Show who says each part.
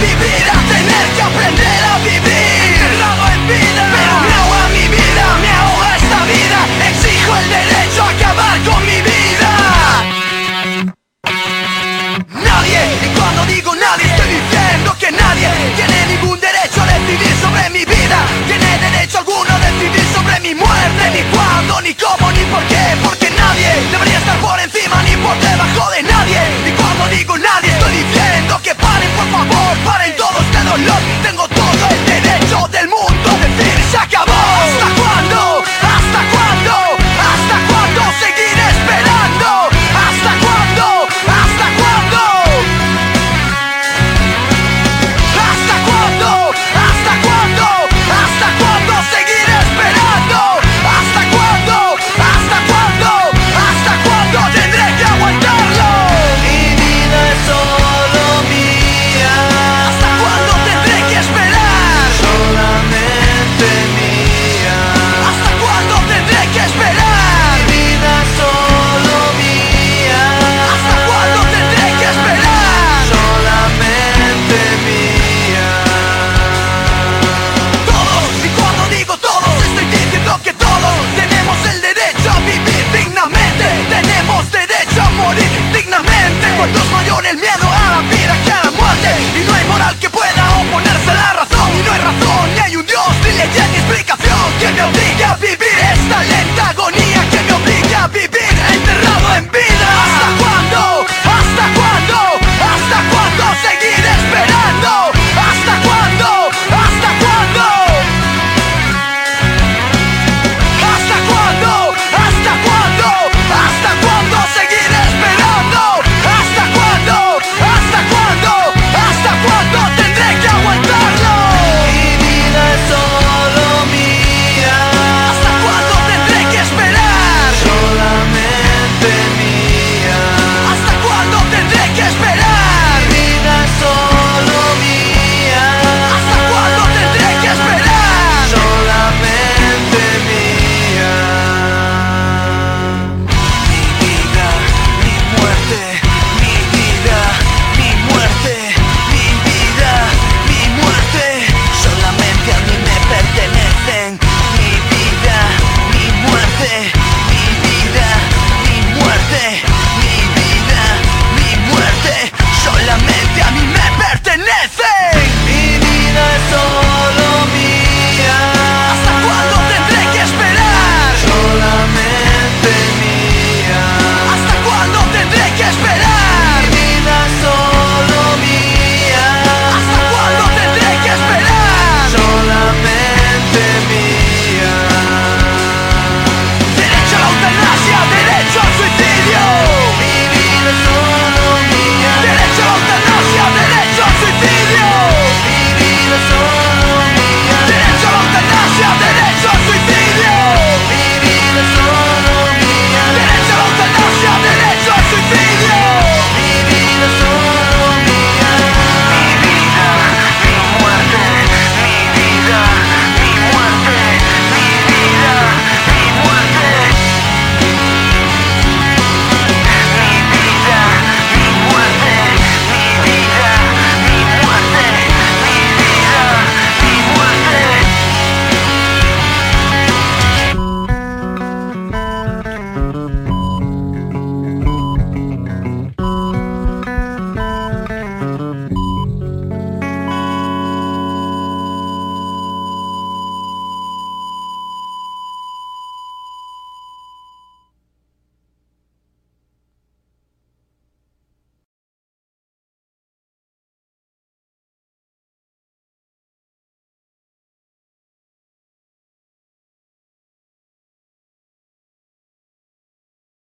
Speaker 1: vivir, a tener que aprender a vivir. Encerrado en vida, pero me ahoga mi vida, me ahoga esta vida. Exijo el derecho a acabar con mi vida. Nadie, y cuando digo nadie estoy diciendo que nadie tiene ningún derecho a decidir sobre mi vida. Tiene derecho alguno a decidir sobre mi muerte, ni cuándo, ni cómo, ni por qué. Porque nadie debería estar por encima ni por debajo de nadie. Y cuando digo nadie estoy diciendo que paren, por favor, paren todo este dolor. Tengo todo el derecho del mundo a decir se acabó. ¿Hasta cuándo? ¿Hasta cuándo? ¿Hasta cuándo seguir esperando? ¿Hasta cuándo? ¿Hasta cuándo? ¿Hasta cuándo? ¿Hasta cuándo? ¿Hasta cuándo seguir esperando? ¿Hasta cuándo? ¿Hasta cuándo? ¿Hasta cuándo tendré que aguantarlo?
Speaker 2: Mi vida es solo mía.
Speaker 1: ¿Hasta cuándo tendré que esperar?
Speaker 2: Solamente mía.
Speaker 1: ¿Hasta cuándo tendré que esperar?
Speaker 2: Mi vida es solo mía.
Speaker 1: ¿Hasta cuándo tendré que esperar?
Speaker 2: Solamente mía.
Speaker 1: Todos, y cuando digo todos estoy diciendo que todos tenemos el derecho a vivir dignamente. Tenemos derecho a morir dignamente. Cuando es mayor el miedo a la vida que a la muerte. Y no hay moral que pueda oponerse a la razón. Y no hay razón, ni hay un Dios, ni ley, ni explicación que me obligue a vivir